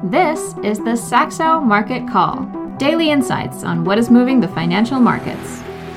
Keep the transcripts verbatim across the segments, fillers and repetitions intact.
This is the Saxo Market Call, daily insights on what is moving the financial markets.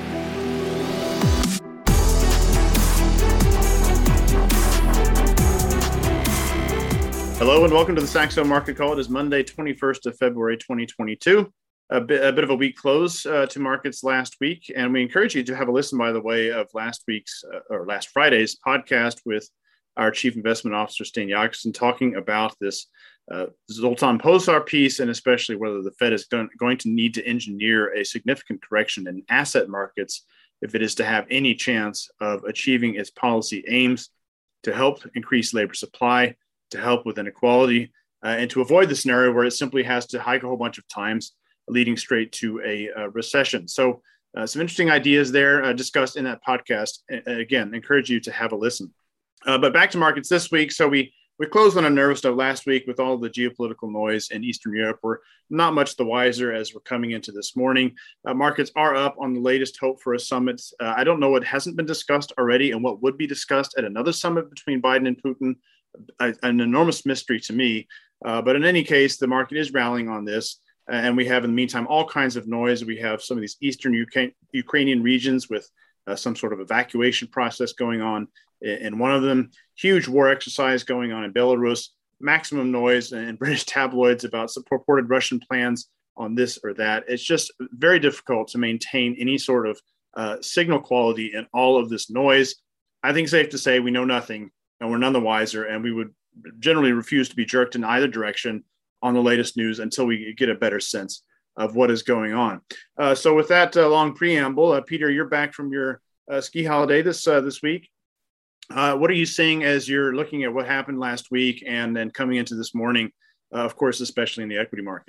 Hello and welcome to the Saxo Market Call. It is Monday, twenty-first of February, twenty twenty-two. A bit, a bit of a weak close uh, to markets last week, and we encourage you to have a listen, by the way, of last week's uh, or last Friday's podcast with our Chief Investment Officer, Sten Jakobsen, talking about this uh, Zoltan Pozsar piece, and especially whether the Fed is going, going to need to engineer a significant correction in asset markets if it is to have any chance of achieving its policy aims to help increase labor supply, to help with inequality, uh, and to avoid the scenario where it simply has to hike a whole bunch of times, leading straight to a, a recession. So uh, some interesting ideas there uh, discussed in that podcast. Uh, again, encourage you to have a listen. Uh, but back to markets this week. So we we closed on a nervous note last week with all the geopolitical noise in Eastern Europe. We're not much the wiser as we're coming into this morning. Uh, markets are up on the latest hope for a summit. Uh, I don't know what hasn't been discussed already and what would be discussed at another summit between Biden and Putin. A, an enormous mystery to me. Uh, but in any case, the market is rallying on this. And we have, in the meantime, all kinds of noise. We have some of these Eastern Ukraine, Ukrainian regions with uh, some sort of evacuation process going on in one of them, huge war exercise going on in Belarus, maximum noise in British tabloids about some purported Russian plans on this or that. It's just very difficult to maintain any sort of uh, signal quality in all of this noise. I think it's safe to say we know nothing and we're none the wiser, and we would generally refuse to be jerked in either direction on the latest news until we get a better sense of what is going on. Uh, so with that uh, long preamble, uh, Peter, you're back from your uh, ski holiday this uh, this week. Uh, what are you seeing as you're looking at what happened last week and then coming into this morning, uh, of course, especially in the equity market?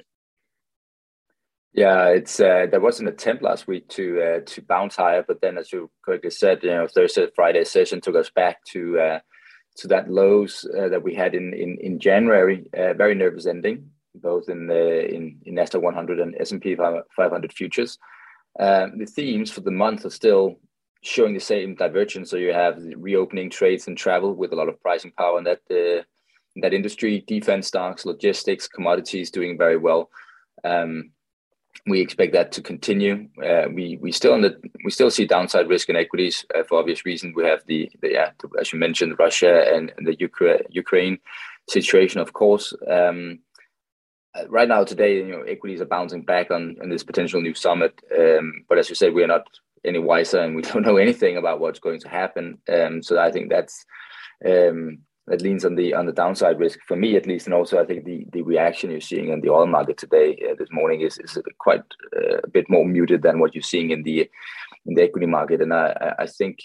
Yeah, it's uh, there was an attempt last week to uh, to bounce higher, but then, as you correctly said, you know, Thursday, Friday session took us back to uh, to that lows uh, that we had in in, in January. Uh, very nervous ending, both in the in, in Nasdaq one hundred and S and P five hundred futures. Um, the themes for the month are still showing the same divergence. So you have the reopening trades and travel with a lot of pricing power in that uh, in that industry. Defense stocks, logistics, commodities doing very well. Um, we expect that to continue. Uh, we we still in the we still see downside risk in equities uh, for obvious reasons. We have the, the yeah, as you mentioned, Russia and, and the Ukraine Ukraine situation, of course. Um, right now, today, you know, equities are bouncing back on, on this potential new summit. Um, but as you said, we are not any wiser, and we don't know anything about what's going to happen. Um, so I think that's um, that leans on the on the downside risk for me, at least. And also, I think the the reaction you're seeing in the oil market today, uh, this morning, is is quite uh, a bit more muted than what you're seeing in the in the equity market. And I I think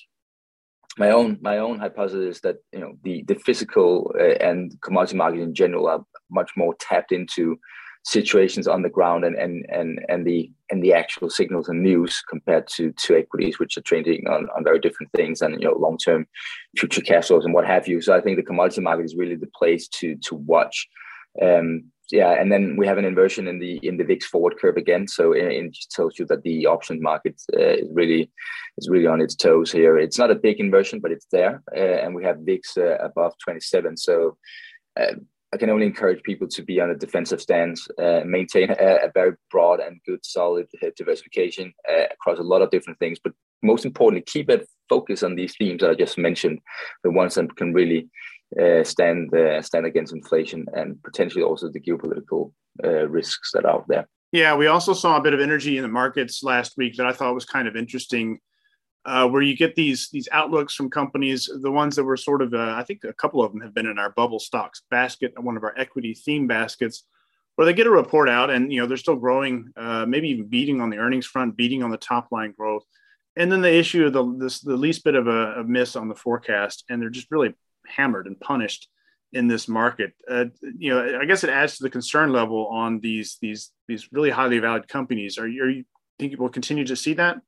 my own my own hypothesis is that, you know, the the physical uh, and commodity market in general are much more tapped into situations on the ground and and and and the and the actual signals and news compared to to equities, which are trading on, on very different things and, you know, long-term future cash flows and what have you. So I think the commodity market is really the place to to watch. Um, yeah, and then we have an inversion in the in the V I X forward curve again. So it, it just tells you that the options market uh, is really is really on its toes here. It's not a big inversion, but it's there, uh, and we have V I X uh, above twenty-seven. So Uh, I can only encourage people to be on a defensive stance, uh, maintain a, a very broad and good, solid diversification uh, across a lot of different things. But most importantly, keep it focused on these themes that I just mentioned, the ones that can really uh, stand uh, stand against inflation and potentially also the geopolitical uh, risks that are out there. Yeah, we also saw a bit of energy in the markets last week that I thought was kind of interesting. Uh, where you get these these outlooks from companies, the ones that were sort of, uh, I think a couple of them have been in our bubble stocks basket, one of our equity theme baskets, where they get a report out and, you know, they're still growing, uh, maybe even beating on the earnings front, beating on the top line growth. And then they issue the, this, the least bit of a, a miss on the forecast, and they're just really hammered and punished in this market. Uh, you know, I guess it adds to the concern level on these these these really highly valued companies. Are you, are you think we'll continue to see that?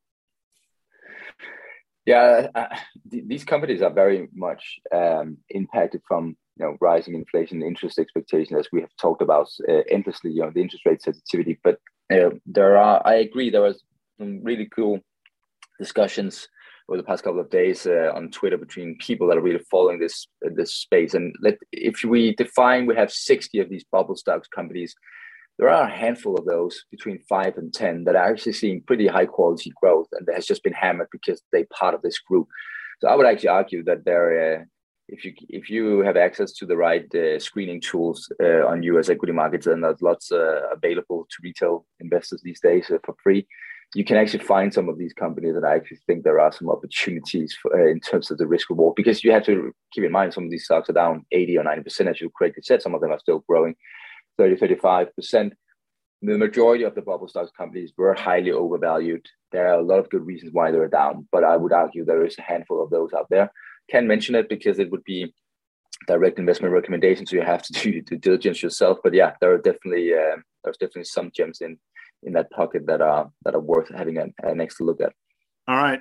Yeah, uh, th- these companies are very much um, impacted from, you know, rising inflation, interest expectations, as we have talked about uh, endlessly. You know, the interest rate sensitivity. But uh, there are, I agree, there was some really cool discussions over the past couple of days uh, on Twitter between people that are really following this uh, this space. And let if we define, we have sixty of these bubble stocks companies. There are a handful of those between five and ten that are actually seeing pretty high quality growth, and that has just been hammered because they're part of this group. So I would actually argue that they're uh, if you if you have access to the right uh, screening tools uh, on U S equity markets, and there's lots uh, available to retail investors these days uh, for free, you can actually find some of these companies that I actually think there are some opportunities for, uh, in terms of the risk reward, because you have to keep in mind some of these stocks are down eighty or ninety percent, as you correctly said. Some of them are still growing thirty, thirty-five percent. The majority of the bubble stocks companies were highly overvalued. There are a lot of good reasons why they're down, but I would argue there is a handful of those out there. Can't mention it because it would be direct investment recommendations, so you have to do due diligence yourself. But yeah, there are definitely uh, there's definitely some gems in in that pocket that are that are worth having an, an extra look at. All right.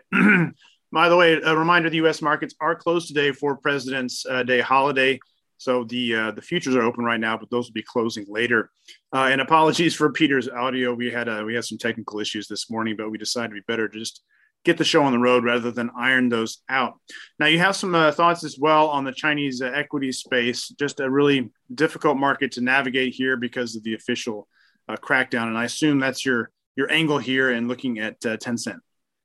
By the way, a reminder: the U S markets are closed today for President's uh, Day holiday. So the uh, the futures are open right now, but those will be closing later. Uh, and apologies for Peter's audio. We had uh, we had some technical issues this morning, but we decided it'd be better to just get the show on the road rather than iron those out. Now, you have some uh, thoughts as well on the Chinese uh, equity space. Just a really difficult market to navigate here because of the official uh, crackdown. And I assume that's your your angle here in looking at uh, Tencent.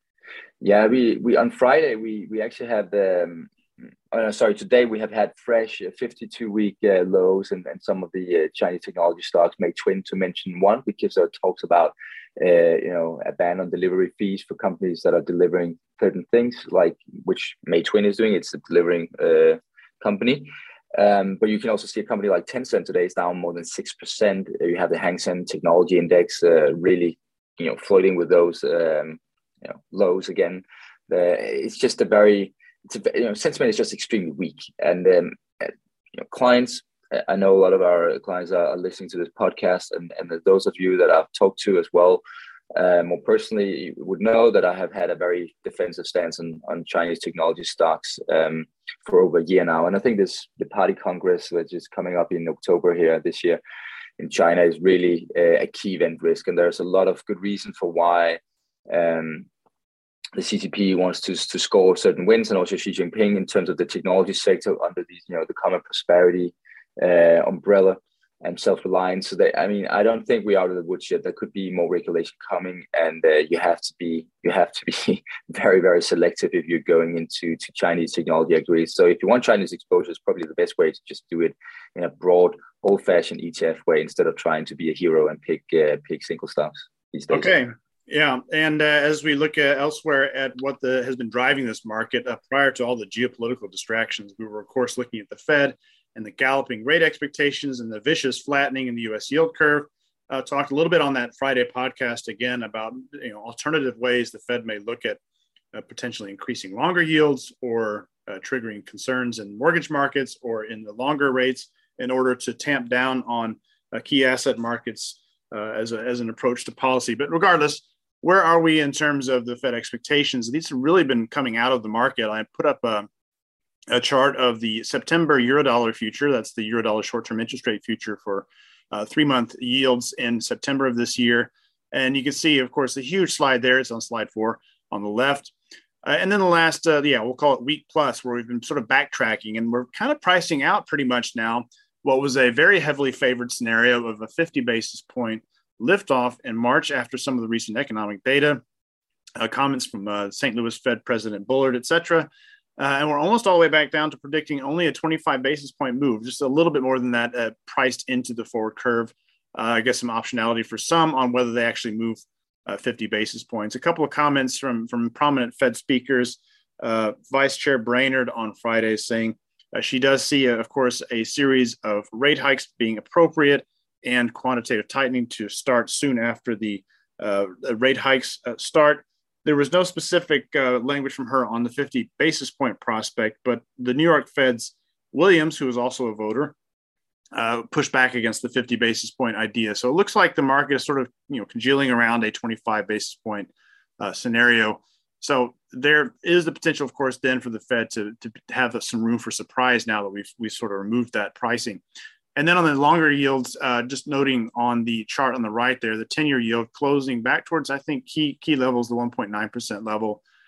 Yeah, we we on Friday we we actually had the. Um, Oh, sorry, today we have had fresh fifty-two week uh, lows, and, and some of the uh, Chinese technology stocks, Meituan to mention one, because it talks about, uh, you know, a ban on delivery fees for companies that are delivering certain things, like which Meituan is doing. It's a delivering uh, company. Um, but you can also see a company like Tencent today is down more than six percent. You have the Hang Seng Technology Index uh, really, you know, floating with those um, you know, lows again. Uh, it's just a very It's a, you know, sentiment is just extremely weak, and um, you know, clients. I know a lot of our clients are listening to this podcast, and, and those of you that I've talked to as well, uh, more personally, would know that I have had a very defensive stance on, on Chinese technology stocks um, for over a year now. And I think this the Party Congress, which is coming up in October here this year in China, is really a, a key event risk, and there's a lot of good reason for why. Um, The C C P wants to, to score certain wins, and also Xi Jinping in terms of the technology sector under these, you know, the common prosperity uh, umbrella and self-reliance. So they, I mean, I don't think we're out of the woods yet. There could be more regulation coming, and uh, you have to be you have to be very, very selective if you're going into to Chinese technology equities. So if you want Chinese exposure, it's probably the best way to just do it in a broad, old-fashioned E T F way instead of trying to be a hero and pick uh, pick single stocks these days. Okay. Yeah, and uh, as we look at elsewhere at what the, has been driving this market, uh, prior to all the geopolitical distractions, we were, of course, looking at the Fed and the galloping rate expectations and the vicious flattening in the U S yield curve. Uh, talked a little bit on that Friday podcast again about, you know, alternative ways the Fed may look at uh, potentially increasing longer yields or uh, triggering concerns in mortgage markets or in the longer rates in order to tamp down on uh, key asset markets uh, as, a, as an approach to policy. But regardless, where are we in terms of the Fed expectations? These have really been coming out of the market. I put up a, a chart of the September Eurodollar future. That's the Eurodollar short-term interest rate future for uh, three-month yields in September of this year. And you can see, of course, a huge slide there. It's on slide four on the left. Uh, and then the last, uh, yeah, we'll call it week plus, where we've been sort of backtracking. And we're kind of pricing out pretty much now what was a very heavily favored scenario of a fifty basis point liftoff in March after some of the recent economic data, uh, comments from uh, Saint Louis Fed President Bullard, et cetera. Uh, and we're almost all the way back down to predicting only a twenty-five basis point move, just a little bit more than that uh, priced into the forward curve. Uh, I guess some optionality for some on whether they actually move uh, fifty basis points. A couple of comments from, from prominent Fed speakers, uh, Vice Chair Brainerd on Friday saying uh, she does see, uh, of course, a series of rate hikes being appropriate and quantitative tightening to start soon after the uh, rate hikes uh, start. There was no specific uh, language from her on the fifty basis point prospect, but the New York Fed's Williams, who is also a voter, uh, pushed back against the fifty basis point idea. So it looks like the market is sort of, you know, congealing around a twenty-five basis point uh, scenario. So there is the potential, of course, then for the Fed to, to have some room for surprise now that we've we sort of removed that pricing. And then on the longer yields, uh, just noting on the chart on the right there, the ten-year yield closing back towards, I think, key key levels, the one point nine percent level,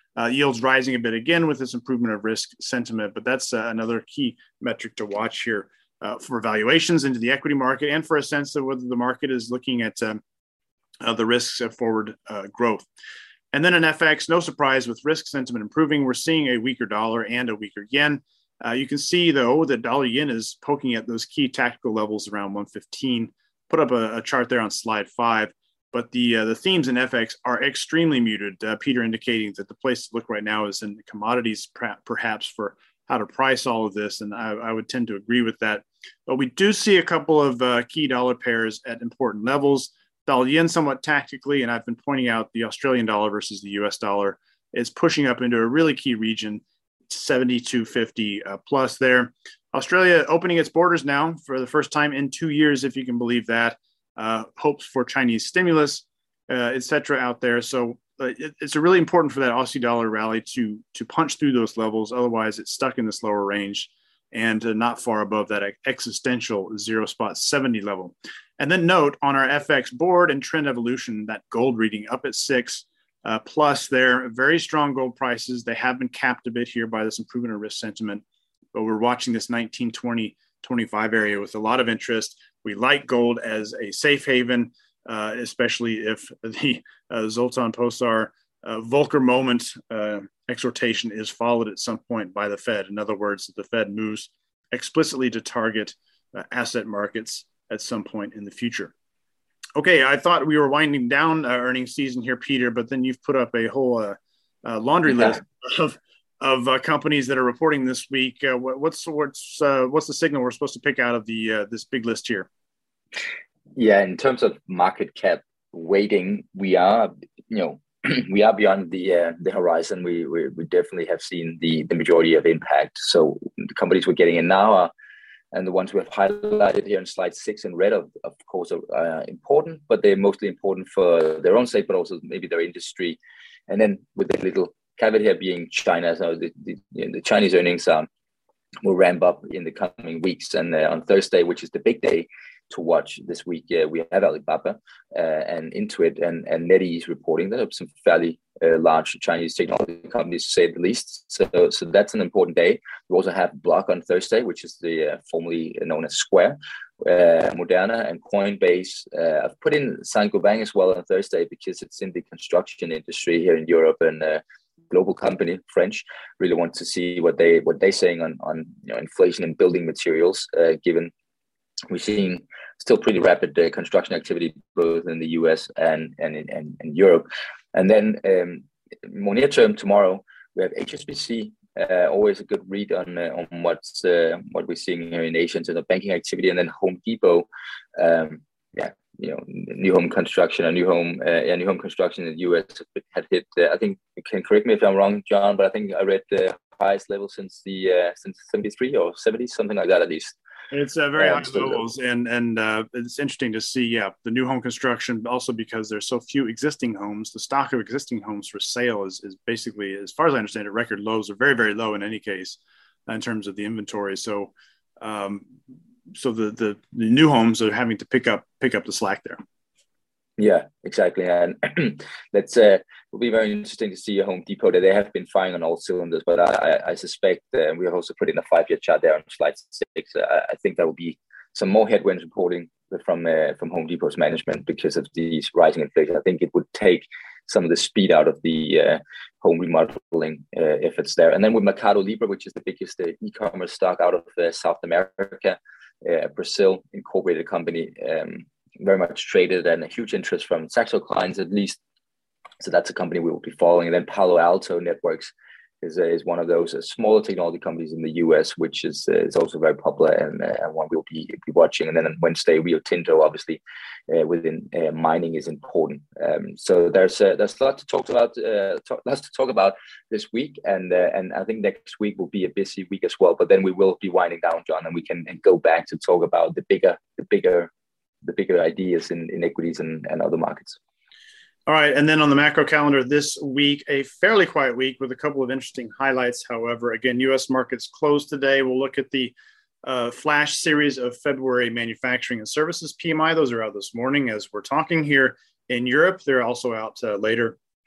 Uh, yields rising a bit again with this improvement of risk sentiment, but that's uh, another key metric to watch here uh, for valuations into the equity market and for a sense of whether the market is looking at um, uh, the risks of forward uh, growth. And then in F X, no surprise with risk sentiment improving, we're seeing a weaker dollar and a weaker yen. Uh, you can see, though, that dollar yen is poking at those key tactical levels around one fifteen. Put up a, a chart there on slide five. But the uh, the themes in F X are extremely muted. Uh, Peter indicating that the place to look right now is in commodities, perhaps, for how to price all of this. And I, I would tend to agree with that. But we do see a couple of uh, key dollar pairs at important levels. Dollar yen somewhat tactically, and I've been pointing out the Australian dollar versus the U S dollar is pushing up into a really key region, seventy-two fifty uh, plus there. Australia opening its borders now for the first time in two years, if you can believe that. Uh, hopes for Chinese stimulus, uh, et cetera, out there. So uh, it, it's really important for that Aussie dollar rally to to punch through those levels. Otherwise, it's stuck in this lower range and uh, not far above that existential zero spot seventy level. And then note on our F X board and trend evolution, that gold reading up at six uh, plus there, very strong gold prices. They have been capped a bit here by this improvement of risk sentiment, but we're watching this nineteen, twenty, twenty-five area with a lot of interest. We like gold as a safe haven, uh, especially if the uh, Zoltan Pozsar uh, Volcker moment uh, exhortation is followed at some point by the Fed. In other words, the Fed moves explicitly to target uh, asset markets at some point in the future. Okay, I thought we were winding down uh, earnings season here, Peter, but then you've put up a whole uh, uh, laundry yeah. list of of uh, companies that are reporting this week. Uh, what, what's what's uh, what's the signal we're supposed to pick out of the uh, this big list here? Yeah, in terms of market cap weighting, we are you know we are beyond the uh, the horizon. We, we we definitely have seen the the majority of impact. So the companies we're getting in now are, and the ones we have highlighted here in slide six in red, of, of course, are uh, important, but they're mostly important for their own sake, but also maybe their industry. And then with a little caveat here being China, so the, the, you know, the Chinese earnings um, will ramp up in the coming weeks. And uh, on Thursday, which is the big day to watch this week, uh, we have Alibaba uh, and Intuit and, and NetEase reporting. There are some fairly uh, large Chinese technology companies, to say the least. So, so that's an important day. We also have Block on Thursday, which is the uh, formerly known as Square, uh, Moderna, and Coinbase. Uh, I've put in Saint-Gobain as well on Thursday because it's in the construction industry here in Europe, and uh, global company, French, really want to see what they what they're saying on on you know, inflation and building materials, uh, given we're seeing still pretty rapid uh, construction activity both in the U S and and in and, and Europe. And then um, more near term tomorrow we have H S B C. Uh, always a good read on uh, on what's uh, what we're seeing here in Asia in terms of banking activity, and then Home Depot. Um, yeah, you know, new home construction, a new home, uh, yeah, new home construction in the U S had hit. Uh, I think you can correct me if I'm wrong, John, but I think I read the highest level since the uh, since seventy-three or seventy, something like that at least. It's uh, very um, high so levels, and and uh, it's interesting to see, yeah, the new home construction, also because there's so few existing homes. The stock of existing homes for sale is is basically, as far as I understand it, record lows, are very, very low in any case in terms of the inventory. So, um, so the, the the new homes are having to pick up pick up the slack there. Yeah, exactly, and that's uh, will be very interesting to see a Home Depot that they have been firing on all cylinders. But I, I, I suspect, uh, we have also put in a five-year chart there on slide six. Uh, I think there will be some more headwinds reporting from uh, from Home Depot's management because of these rising inflation. I think it would take some of the speed out of the uh, home remodeling uh, efforts there. And then with Mercado Libre, which is the biggest uh, e-commerce stock out of uh, South America, uh, Brazil incorporated company. Um, very much traded, and a huge interest from Saxo clients at least. So that's a company we will be following. And then Palo Alto Networks is uh, is one of those uh, smaller technology companies in the U S, which is uh, is also very popular, and uh, one we'll be, be watching. And then on Wednesday, Rio Tinto, obviously, uh, within uh, mining is important. Um, so there's uh, there's a lot to talk about, uh, talk, lots to talk about this week, and uh, and I think next week will be a busy week as well. But then we will be winding down, John, and we can go back to talk about the bigger the bigger the bigger ideas in, in equities and, and other markets. All right. And then on the macro calendar this week, a fairly quiet week with a couple of interesting highlights. However, again, U S markets closed today. We'll look at the uh, flash series of February manufacturing and services P M I. Those are out this morning as we're talking here. In Europe, they're also out uh, later.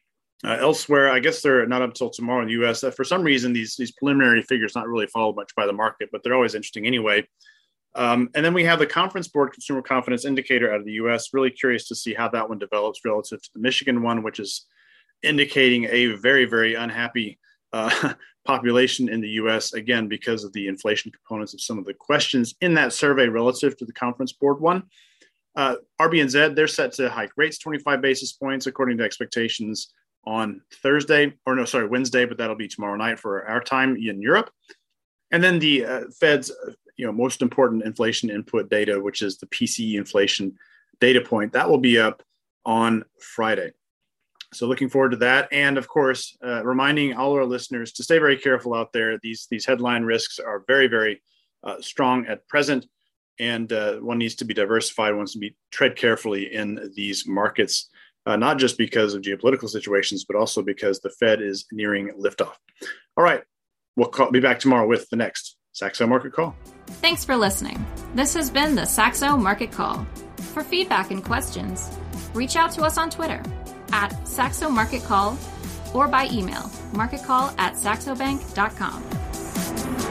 Uh, elsewhere, I guess they're not up until tomorrow in the U S. Uh, for some reason, these these preliminary figures not really followed much by the market, but they're always interesting anyway. Um, and then we have the Conference Board Consumer Confidence Indicator out of the U S. Really curious to see how that one develops relative to the Michigan one, which is indicating a very, very unhappy uh, population in the U S, again, because of the inflation components of some of the questions in that survey relative to the Conference Board one. Uh, R B N Z, they're set to hike rates twenty-five basis points according to expectations on Thursday, or no, sorry, Wednesday, but that'll be tomorrow night for our time in Europe. And then the uh, Fed's, you know, most important inflation input data, which is the P C E inflation data point, that will be up on Friday. So looking forward to that. And of course, uh, reminding all our listeners to stay very careful out there. These, these headline risks are very, very uh, strong at present. And uh, one needs to be diversified, one needs to be tread carefully in these markets. Uh, not just because of geopolitical situations, but also because the Fed is nearing liftoff. All right, we'll call, be back tomorrow with the next Saxo Market Call. Thanks for listening. This has been the Saxo Market Call. For feedback and questions, reach out to us on Twitter at Saxo Market Call or by email, marketcall at saxobank dot com.